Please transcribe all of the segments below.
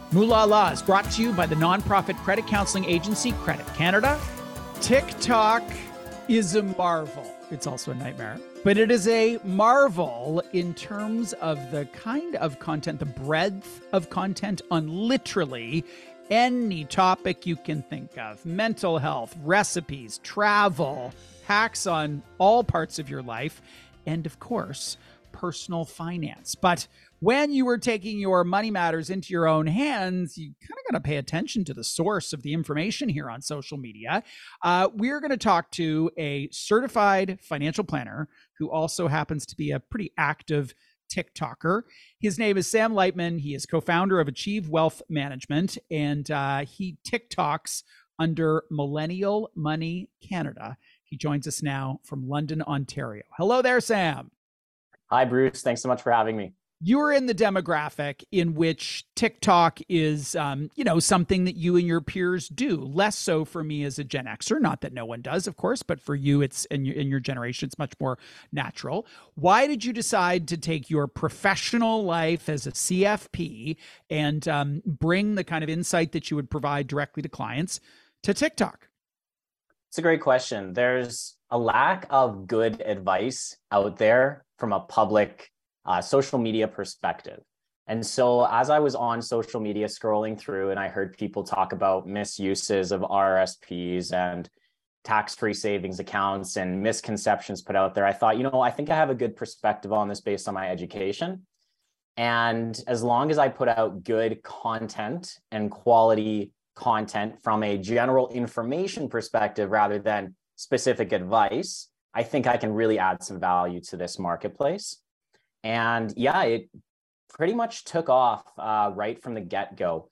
Moolah Law is brought to you by the nonprofit credit counseling agency Credit Canada. TikTok is a marvel. It's also a nightmare, but it is a marvel in terms of the kind of content, the breadth of content on literally any topic you can think of. Mental health, recipes, travel, hacks on all parts of your life, and of course, personal finance. But when you are taking your money matters into your own hands, you kind of got to pay attention to the source of the information here on social media. We're going to talk to a certified financial planner who also happens to be a pretty active TikToker. His name is Sam Lightman. He is co-founder of Achieve Wealth Management, and he TikToks under Millennial Money Canada. He joins us now from London, Ontario. Hello there, Sam. Hi, Bruce. Thanks so much for having me. You're in the demographic in which TikTok is, something that you and your peers do. Less so for me as a Gen Xer, not that no one does, of course, but for you, it's in your generation, it's much more natural. Why did you decide to take your professional life as a CFP and bring the kind of insight that you would provide directly to clients to TikTok? It's a great question. There's a lack of good advice out there from a public social media perspective. And so as I was on social media scrolling through and I heard people talk about misuses of RRSPs and tax-free savings accounts and misconceptions put out there, I thought, I think I have a good perspective on this based on my education. And as long as I put out good content and quality content from a general information perspective rather than specific advice, I think I can really add some value to this marketplace. And yeah, it pretty much took off right from the get-go.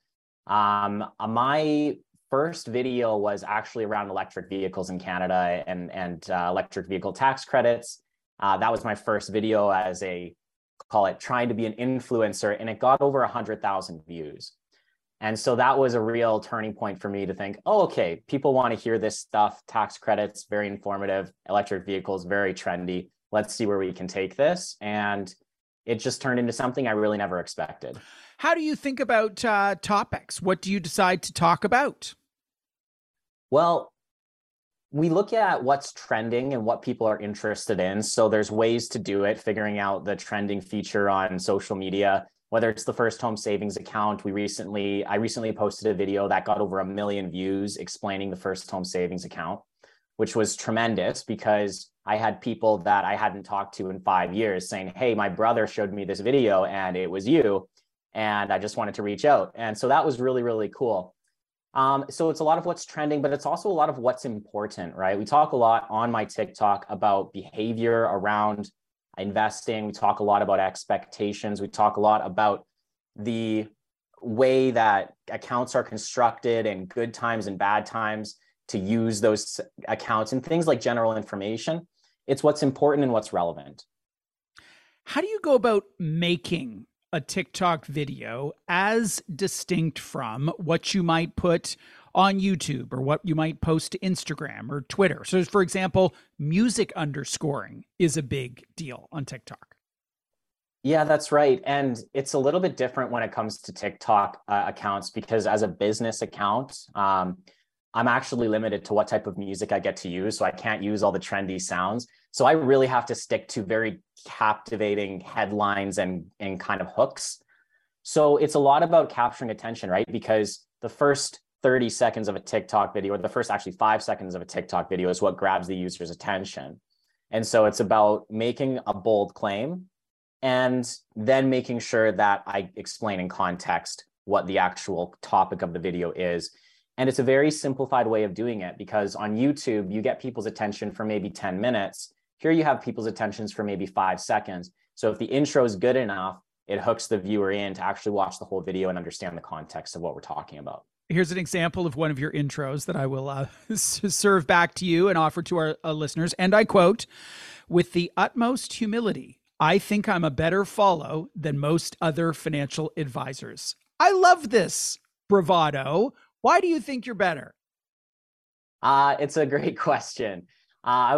My first video was actually around electric vehicles in Canada and electric vehicle tax credits. That was my first video as trying to be an influencer, and it got over 100,000 views. And so that was a real turning point for me to think, okay, people want to hear this stuff. Tax credits, very informative. Electric vehicles, very trendy. Let's see where we can take this. And it just turned into something I really never expected. How do you think about topics? What do you decide to talk about? Well, we look at what's trending and what people are interested in. So there's ways to do it, figuring out the trending feature on social media, whether it's the first home savings account. I recently posted a video that got over 1 million views explaining the first home savings account, which was tremendous because I had people that I hadn't talked to in 5 years saying, hey, my brother showed me this video and it was you. And I just wanted to reach out. And so that was really, really cool. So it's a lot of what's trending, but it's also a lot of what's important, right? We talk a lot on my TikTok about behavior around investing. We talk a lot about expectations. We talk a lot about the way that accounts are constructed and good times and bad times to use those accounts and things like general information. It's what's important and what's relevant. How do you go about making a TikTok video as distinct from what you might put on YouTube or what you might post to Instagram or Twitter? So for example, music underscoring is a big deal on TikTok. Yeah, that's right. And it's a little bit different when it comes to TikTok accounts, because as a business account, I'm actually limited to what type of music I get to use. So I can't use all the trendy sounds. So I really have to stick to very captivating headlines and kind of hooks. So it's a lot about capturing attention, right? Because the first 30 seconds of a TikTok video, or the first actually 5 seconds of a TikTok video, is what grabs the user's attention. And so it's about making a bold claim and then making sure that I explain in context what the actual topic of the video is. And it's a very simplified way of doing it, because on YouTube, you get people's attention for maybe 10 minutes. Here you have people's attentions for maybe 5 seconds. So if the intro is good enough, it hooks the viewer in to actually watch the whole video and understand the context of what we're talking about. Here's an example of one of your intros that I will serve back to you and offer to our listeners. And I quote, "With the utmost humility, I think I'm a better follow than most other financial advisors." I love this bravado. Why do you think you're better? It's a great question. I was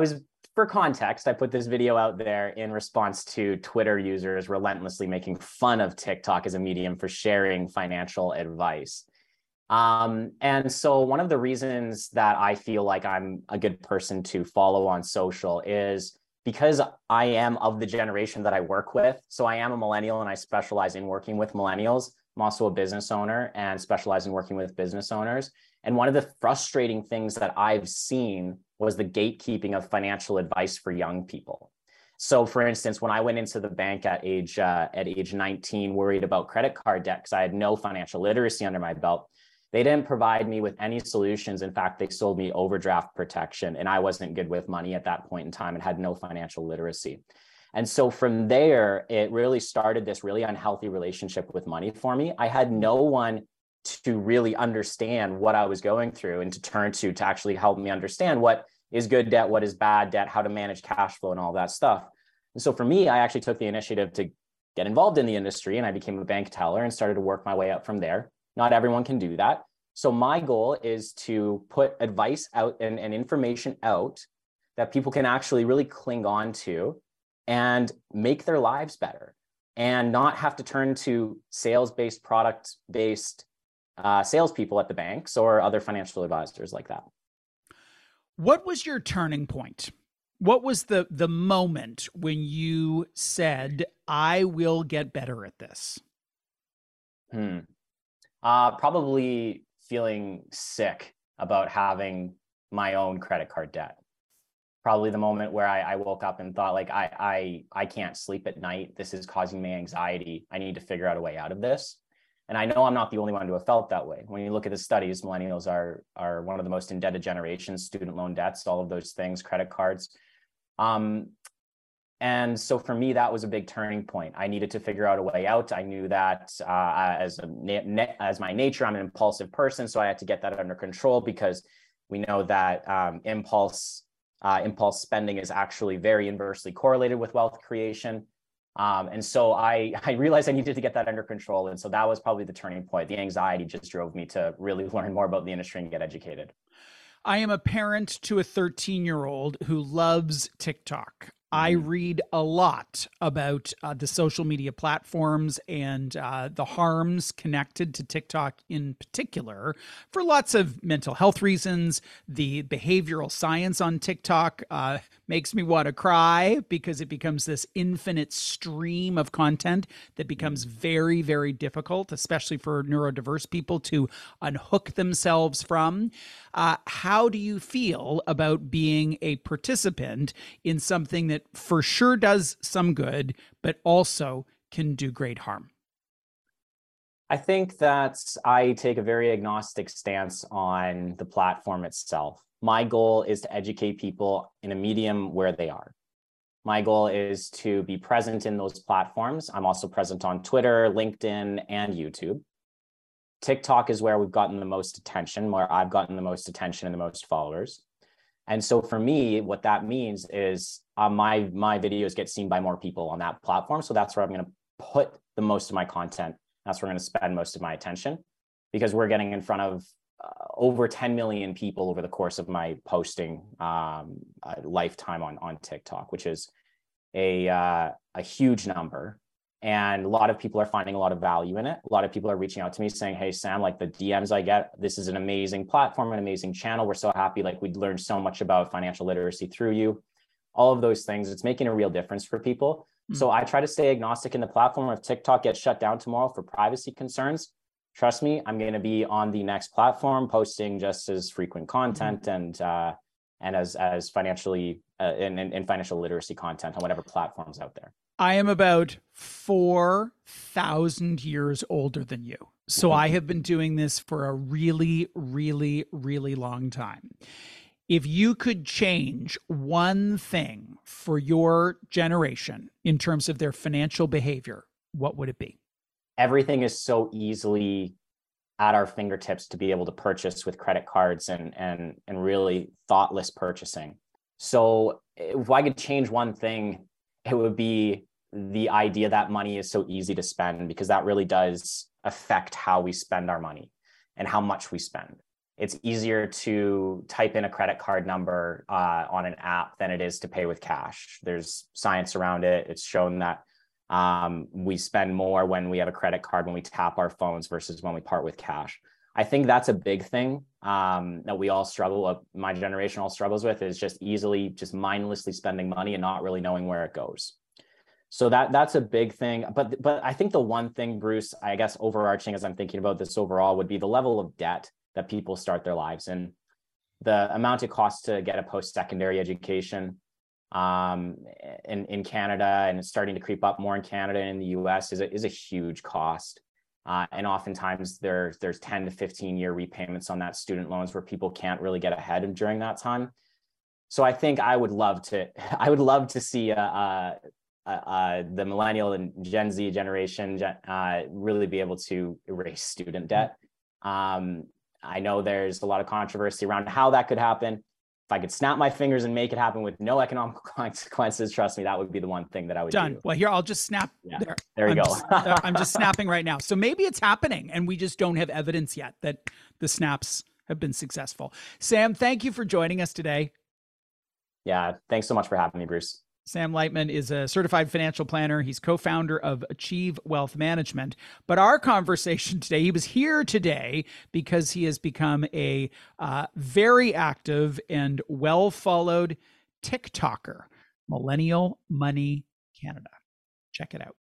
for context, I put this video out there in response to Twitter users relentlessly making fun of TikTok as a medium for sharing financial advice. And so one of the reasons that I feel like I'm a good person to follow on social is because I am of the generation that I work with. So I am a millennial and I specialize in working with millennials. I'm also a business owner and specialize in working with business owners. And one of the frustrating things that I've seen was the gatekeeping of financial advice for young people. So for instance, when I went into the bank at age 19, worried about credit card debt because I had no financial literacy under my belt, they didn't provide me with any solutions. In fact, they sold me overdraft protection, and I wasn't good with money at that point in time and had no financial literacy. And so from there, it really started this really unhealthy relationship with money for me. I had no one to really understand what I was going through and to turn to actually help me understand what is good debt, what is bad debt, how to manage cash flow and all that stuff. And so for me, I actually took the initiative to get involved in the industry, and I became a bank teller and started to work my way up from there. Not everyone can do that. So my goal is to put advice out and information out that people can actually really cling on to and make their lives better and not have to turn to sales-based, product-based salespeople at the banks or other financial advisors like that. What was your turning point? What was the moment when you said, I will get better at this? Probably feeling sick about having my own credit card debt. Probably the moment where I woke up and thought, like, I can't sleep at night. This is causing me anxiety. I need to figure out a way out of this. And I know I'm not the only one to have felt that way. When you look at the studies, millennials are one of the most indebted generations, student loan debts, all of those things, credit cards. And so for me, that was a big turning point. I needed to figure out a way out. I knew that as my nature, I'm an impulsive person. So I had to get that under control because we know that impulse spending is actually very inversely correlated with wealth creation. And so I realized I needed to get that under control. And so that was probably the turning point. The anxiety just drove me to really learn more about the industry and get educated. I am a parent to a 13-year-old who loves TikTok. I read a lot about the social media platforms and the harms connected to TikTok in particular for lots of mental health reasons. The behavioral science on TikTok makes me want to cry because it becomes this infinite stream of content that becomes very, very difficult, especially for neurodiverse people to unhook themselves from. How do you feel about being a participant in something that for sure does some good, but also can do great harm? I think that I take a very agnostic stance on the platform itself. My goal is to educate people in a medium where they are. My goal is to be present in those platforms. I'm also present on Twitter, LinkedIn, and YouTube. TikTok is where we've gotten the most attention, where I've gotten the most attention and the most followers. And so for me, what that means is my videos get seen by more people on that platform. So that's where I'm going to put the most of my content. That's where I'm going to spend most of my attention, because we're getting in front of over 10 million people over the course of my posting lifetime on TikTok, which is a huge number. And a lot of people are finding a lot of value in it. A lot of people are reaching out to me saying, hey, Sam, like the DMs I get, this is an amazing platform, an amazing channel. We're so happy. Like we learned so much about financial literacy through you. All of those things, it's making a real difference for people. So I try to stay agnostic in the platform. If TikTok gets shut down tomorrow for privacy concerns, trust me, I'm going to be on the next platform posting just as frequent content and as financially and financial literacy content on whatever platforms out there. I am about 4,000 years older than you. So I have been doing this for a really, really, really long time. If you could change one thing for your generation in terms of their financial behavior, what would it be? Everything is so easily at our fingertips to be able to purchase with credit cards and really thoughtless purchasing. So if I could change one thing, it would be the idea that money is so easy to spend, because that really does affect how we spend our money and how much we spend. it's easier to type in a credit card number on an app than it is to pay with cash. There's science around it. It's shown that we spend more when we have a credit card, when we tap our phones versus when we part with cash. I think that's a big thing that we all struggle, my generation all struggles with, is just mindlessly spending money and not really knowing where it goes. So that's a big thing. But I think the one thing, Bruce, I guess overarching as I'm thinking about this overall, would be the level of debt that people start their lives in. The amount it costs to get a post-secondary education in Canada, and it's starting to creep up more in Canada and in the US, is a huge cost. And oftentimes there's 10 to 15 year repayments on that student loans where people can't really get ahead during that time. So I think I would love to see the millennial and Gen Z generation really be able to erase student debt. I know there's a lot of controversy around how that could happen. If I could snap my fingers and make it happen with no economic consequences, trust me, that would be the one thing that I would do. Well, here, I'll just snap. Yeah, there you go. I'm just snapping right now. So maybe it's happening and we just don't have evidence yet that the snaps have been successful. Sam, thank you for joining us today. Yeah, thanks so much for having me, Bruce. Sam Lightman is a certified financial planner. He's co-founder of Achieve Wealth Management. But our conversation today, he was here today because he has become a very active and well-followed TikToker, Millennial Money Canada. Check it out.